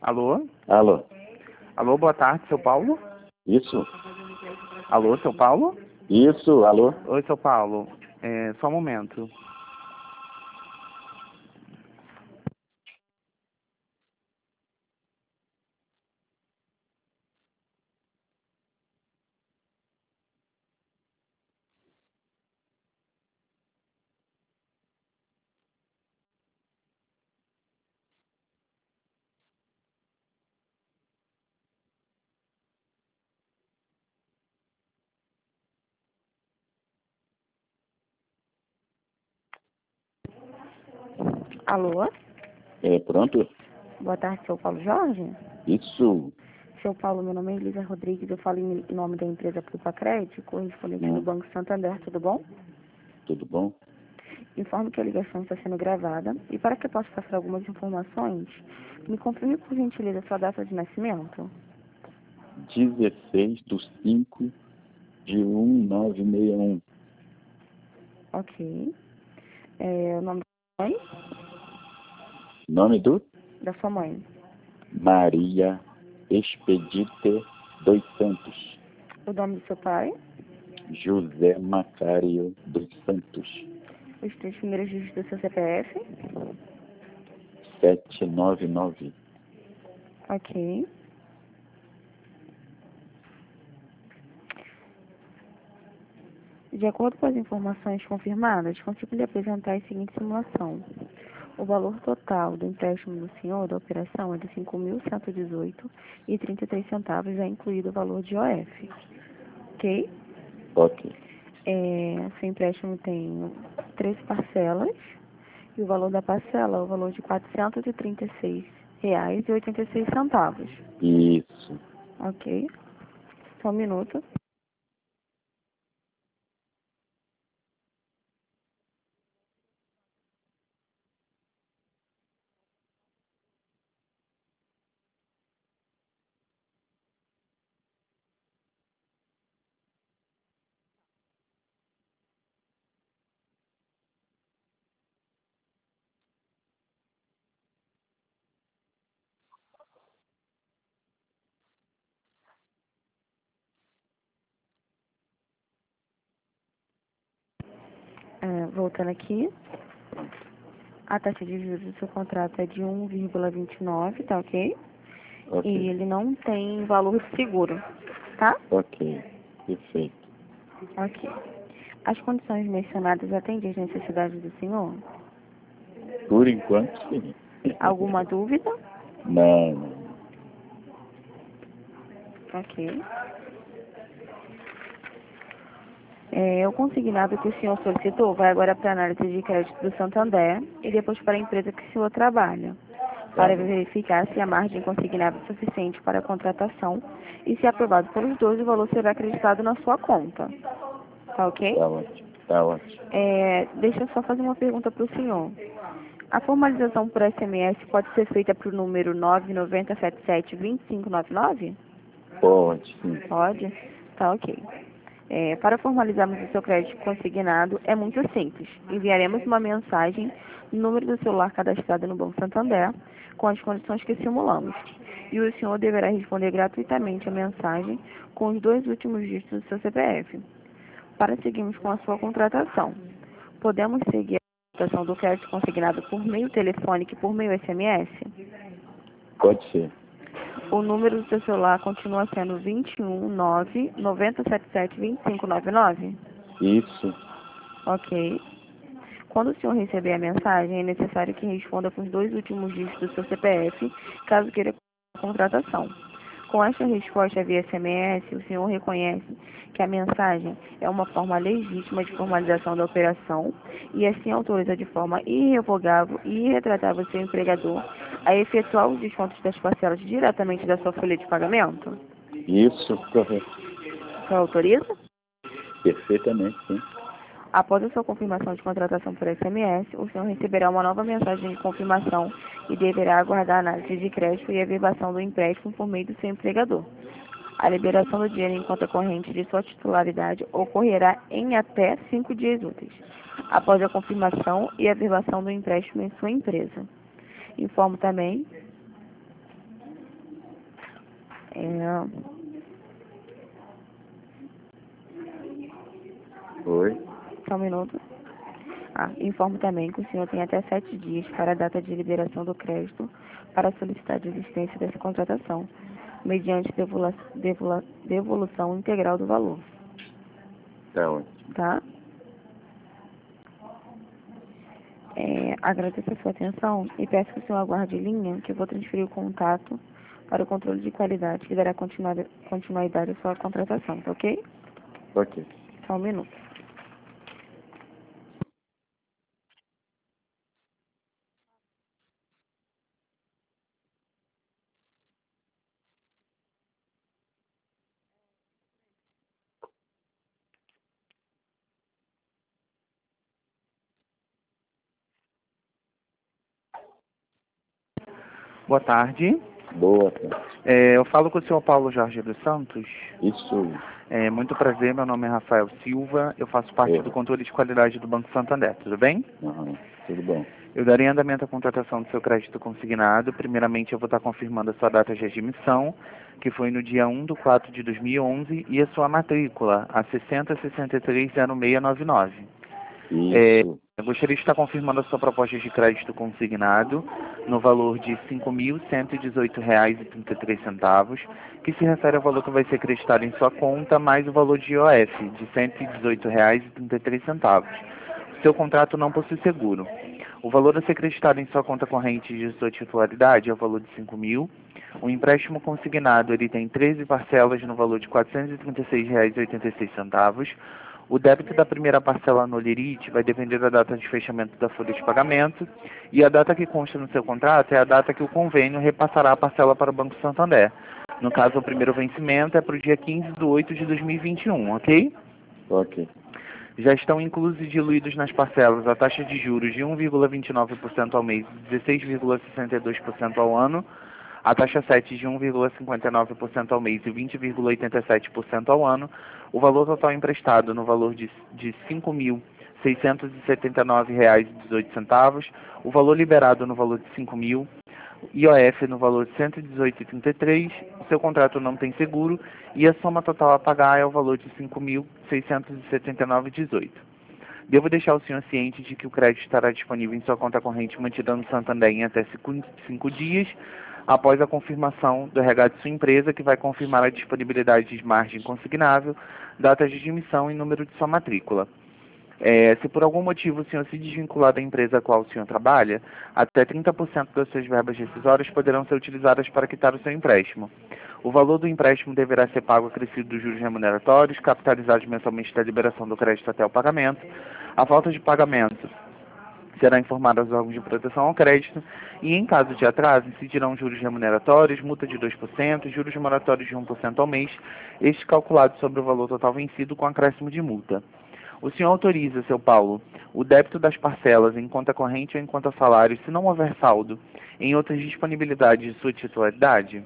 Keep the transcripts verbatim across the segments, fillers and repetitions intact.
Alô? Alô? Alô, boa tarde, seu Paulo? Isso? Alô, seu Paulo? Isso, alô? Oi, seu Paulo. É, só um momento. Alô? É, pronto? Boa tarde, seu Paulo Jorge? Isso. Seu Paulo, meu nome é Elisa Rodrigues, eu falo em nome da empresa Plupa Crédito, correspondente Hum. do Banco Santander, tudo bom? Tudo bom? Informo que a ligação está sendo gravada e para que eu possa passar algumas informações, me confirme por gentileza sua data de nascimento. dezesseis de cinco de mil novecentos e sessenta e um. Ok. É, o nome da mãe? Nome do? Da sua mãe. Maria Expedite dos Santos. O nome do seu pai? José Macário dos Santos. Os três primeiros dígitos do seu C P F? setecentos e noventa e nove. Ok. De acordo com as informações confirmadas, consigo lhe apresentar a seguinte simulação. O valor total do empréstimo do senhor da operação é de cinco mil cento e dezoito reais e trinta e três centavos, já incluído o valor de O F. Ok? Ok. É, seu empréstimo tem três parcelas e o valor da parcela é o valor de quatrocentos e trinta e seis reais e oitenta e seis centavos. Isso. Ok? Só um minuto. É, voltando aqui. A taxa de juros do seu contrato é de um vírgula vinte e nove, tá ok? Ok. E ele não tem valor seguro, tá? Ok. Perfeito. Ok. As condições mencionadas atendem às necessidades do senhor? Por enquanto, sim. Alguma dúvida? Não, não. Ok. É, o consignado que o senhor solicitou vai agora para a análise de crédito do Santander e depois para a empresa que o senhor trabalha, Tá para bom. verificar se a margem consignada é suficiente para a contratação e, se aprovado pelos dois, o valor será acreditado na sua conta. Tá ok? Tá ótimo. Tá ótimo. É, deixa eu só fazer uma pergunta para o senhor. A formalização por S M S pode ser feita para o número nove nove zero sete sete dois cinco nove nove? Pode, sim. Pode? Tá ok. É, para formalizarmos o seu crédito consignado, é muito simples. Enviaremos uma mensagem no número do celular cadastrado no Banco Santander, com as condições que simulamos. E o senhor deverá responder gratuitamente a mensagem com os dois últimos dígitos do seu C P F. Para seguirmos com a sua contratação, podemos seguir a contratação do crédito consignado por meio telefônico e por meio S M S? Pode ser. O número do seu celular continua sendo vinte e um, nove, noventa e sete sete, vinte e cinco noventa e nove? Isso. Ok. Quando o senhor receber a mensagem, é necessário que responda com os dois últimos dígitos do seu C P F, caso queira a contratação. Com esta resposta via S M S, o senhor reconhece que a mensagem é uma forma legítima de formalização da operação e assim autoriza de forma irrevogável e irretratável seu empregador a efetuar os descontos das parcelas diretamente da sua folha de pagamento? Isso, correto. O senhor autoriza? Perfeitamente, sim. Após a sua confirmação de contratação por S M S, o senhor receberá uma nova mensagem de confirmação e deverá aguardar a análise de crédito e a verbação do empréstimo por meio do seu empregador. A liberação do dinheiro em conta corrente de sua titularidade ocorrerá em até cinco dias úteis, após a confirmação e a verbação do empréstimo em sua empresa. Informo também É, Oi? só um minuto. Ah, informo também que o senhor tem até sete dias para a data de liberação do crédito para solicitar a desistência dessa contratação, mediante devolu devolu devolução integral do valor, Tá ótimo. tá? É, agradeço a sua atenção e peço que o senhor aguarde em linha, que eu vou transferir o contato para o controle de qualidade, que dará continuidade continuidade à sua contratação, tá ok? Ok. Só um minuto. Boa tarde. Boa tarde. É, eu falo com o senhor Paulo Jorge dos Santos. Isso. É, muito prazer, meu nome é Rafael Silva. Eu faço parte É. do controle de qualidade do Banco Santander, tudo bem? Aham. Tudo bom. Eu darei andamento à contratação do seu crédito consignado. Primeiramente, eu vou estar confirmando a sua data de admissão, que foi no dia um de quatro de dois mil e onze, e a sua matrícula, a seis zero seis três zero seis nove nove. É, Isso. eu gostaria de estar confirmando a sua proposta de crédito consignado no valor de cinco mil cento e dezoito reais e trinta e três centavos, que se refere ao valor que vai ser acreditado em sua conta, mais o valor de I O F, de cento e dezoito reais e trinta e três centavos. O seu contrato não possui seguro. O valor a ser acreditado em sua conta corrente de sua titularidade é o valor de cinco mil. O empréstimo consignado ele tem treze parcelas no valor de quatrocentos e trinta e seis reais e oitenta e seis centavos. O débito da primeira parcela no Lerite vai depender da data de fechamento da folha de pagamento, e a data que consta no seu contrato é a data que o convênio repassará a parcela para o Banco Santander. No caso, o primeiro vencimento é para o dia quinze de oito de dois mil e vinte e um, ok? Ok. Já estão inclusos e diluídos nas parcelas a taxa de juros de um vírgula vinte e nove por cento ao mês e dezesseis vírgula sessenta e dois por cento ao ano, a taxa sete de um vírgula cinquenta e nove por cento ao mês e vinte vírgula oitenta e sete por cento ao ano, o valor total emprestado no valor de, de cinco mil seiscentos e setenta e nove reais e dezoito centavos, o valor liberado no valor de cinco mil, I O F no valor de cento e dezoito reais e trinta e três centavos, o seu contrato não tem seguro e a soma total a pagar é o valor de cinco mil seiscentos e setenta e nove reais e dezoito centavos. Devo deixar o senhor ciente de que o crédito estará disponível em sua conta corrente mantida no Santander em até cinco, cinco dias, após a confirmação do R H de sua empresa, que vai confirmar a disponibilidade de margem consignável, data de admissão e número de sua matrícula. É, se por algum motivo o senhor se desvincular da empresa a qual o senhor trabalha, até trinta por cento das suas verbas rescisórias poderão ser utilizadas para quitar o seu empréstimo. O valor do empréstimo deverá ser pago acrescido dos juros remuneratórios, capitalizados mensalmente da liberação do crédito até o pagamento. A falta de pagamento será informado aos órgãos de proteção ao crédito e, em caso de atraso, incidirão juros remuneratórios, multa de dois por cento, juros moratórios de um por cento ao mês, este calculado sobre o valor total vencido com acréscimo de multa. O senhor autoriza, seu Paulo, o débito das parcelas em conta corrente ou em conta salário, se não houver saldo, em outras disponibilidades de sua titularidade?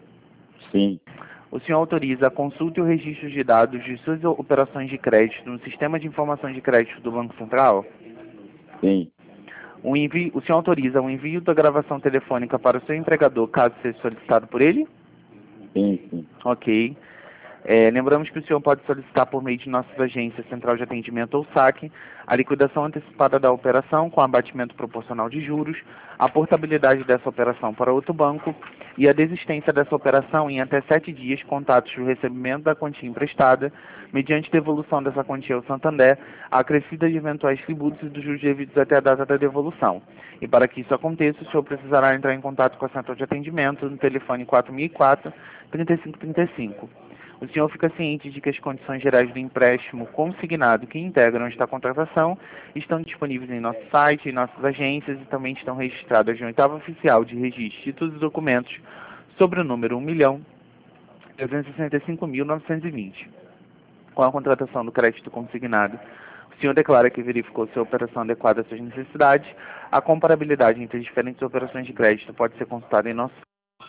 Sim. O senhor autoriza a consulta e o registro de dados de suas operações de crédito no Sistema de Informação de Crédito do Banco Central? Sim. O, envio, o senhor autoriza o envio da gravação telefônica para o seu empregador, caso seja solicitado por ele? Sim, sim. Ok. É, lembramos que o senhor pode solicitar por meio de nossas agências Central de Atendimento ou saque a liquidação antecipada da operação com abatimento proporcional de juros, a portabilidade dessa operação para outro banco e a desistência dessa operação em até sete dias contados do recebimento da quantia emprestada, mediante devolução dessa quantia ao Santander, a acrescida de eventuais tributos e dos juros devidos até a data da devolução. E para que isso aconteça, o senhor precisará entrar em contato com a Central de Atendimento no telefone quatro mil e quatro, trinta e cinco trinta e cinco. O senhor fica ciente de que as condições gerais do empréstimo consignado que integram esta contratação estão disponíveis em nosso site, em nossas agências e também estão registradas no oitavo oficial de registro de títulos e documentos sobre o número um milhão trezentos e sessenta e cinco mil novecentos e vinte. Com a contratação do crédito consignado, o senhor declara que verificou se a operação adequada às suas necessidades. A comparabilidade entre as diferentes operações de crédito pode ser consultada em nosso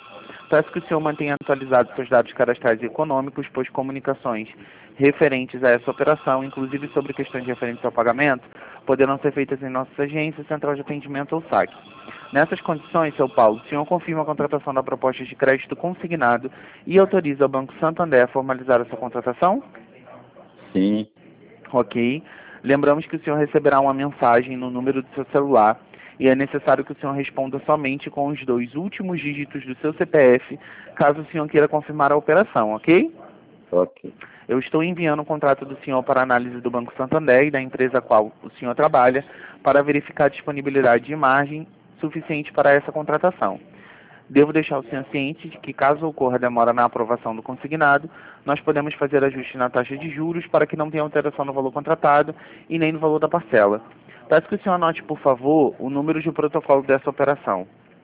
Peço que o senhor mantenha atualizados seus dados cadastrais e econômicos, pois comunicações referentes a essa operação, inclusive sobre questões referentes ao pagamento, poderão ser feitas em nossas agências, central de atendimento ou saque. Nessas condições, seu Paulo, o senhor confirma a contratação da proposta de crédito consignado e autoriza o Banco Santander a formalizar essa contratação? Sim. Ok. Lembramos que o senhor receberá uma mensagem no número do seu celular e é necessário que o senhor responda somente com os dois últimos dígitos do seu C P F, caso o senhor queira confirmar a operação, ok? Ok. Eu estou enviando o contrato do senhor para análise do Banco Santander e da empresa a qual o senhor trabalha para verificar a disponibilidade de margem suficiente para essa contratação. Devo deixar o senhor ciente de que, caso ocorra demora na aprovação do consignado, nós podemos fazer ajuste na taxa de juros para que não tenha alteração no valor contratado e nem no valor da parcela. Peço que o senhor anote, por favor, o número de protocolo dessa operação.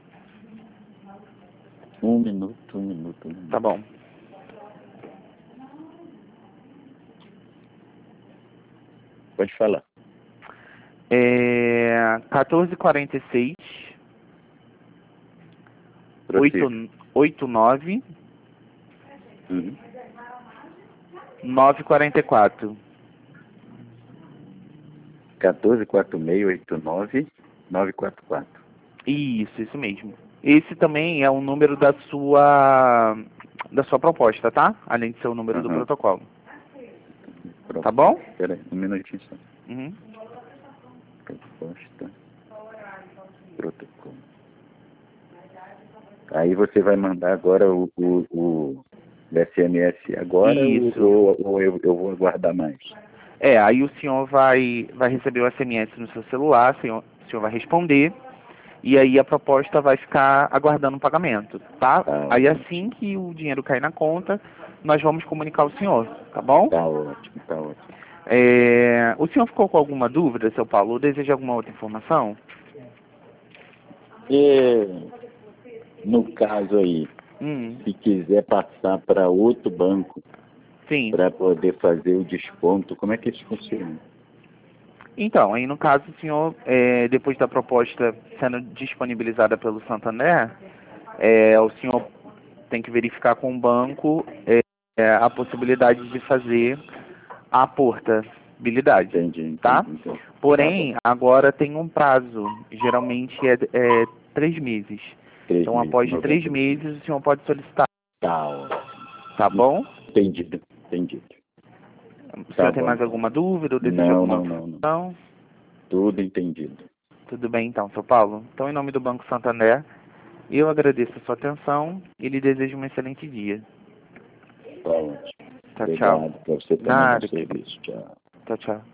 Um minuto, um minuto, um minuto. Tá bom. Pode falar. É quatorze quarenta e seis, oitenta e nove, Uhum. nove quarenta e quatro. quatorze quarenta e seis, oitenta e nove, nove quatro quatro. Isso, isso mesmo. Esse também é o número da sua da sua proposta, tá? Além de ser o número Uhum. do protocolo. Pronto. Tá bom? Espera aí, um minutinho só. Uhum. Proposta. Protocolo. Aí você vai mandar agora o, o, o S M S agora Isso. ou, ou eu, eu vou aguardar mais? É, aí o senhor vai, vai receber o S M S no seu celular, o senhor, o senhor vai responder, e aí a proposta vai ficar aguardando o pagamento, tá? Tá Aí ótimo. assim que o dinheiro cair na conta, nós vamos comunicar ao senhor, tá bom? Tá ótimo, tá ótimo. É, o senhor ficou com alguma dúvida, seu Paulo, ou deseja alguma outra informação? E no caso aí, Hum, se quiser passar para outro banco sim. para poder fazer o desconto, como é que isso funciona? Então, aí no caso, o senhor, é, depois da proposta sendo disponibilizada pelo Santander, é, o senhor tem que verificar com o banco é, é, a possibilidade de fazer a portabilidade, Entendi, tá? entendi, entendi. Porém, agora tem um prazo, geralmente é, é três meses. Três Então, meses, após três noventa. meses, o senhor pode solicitar, Tá ótimo. tá bom? Entendido, entendido. O Tá senhor tem bom. mais alguma dúvida ou deseja Não, alguma não, não, não. informação? Tudo entendido. Tudo bem então, seu Paulo. Então, em nome do Banco Santander, eu agradeço a sua atenção e lhe desejo um excelente dia. Tá ótimo. Tchau, tchau. Obrigado por você também Nada, no serviço. Tchau. Tchau, tchau.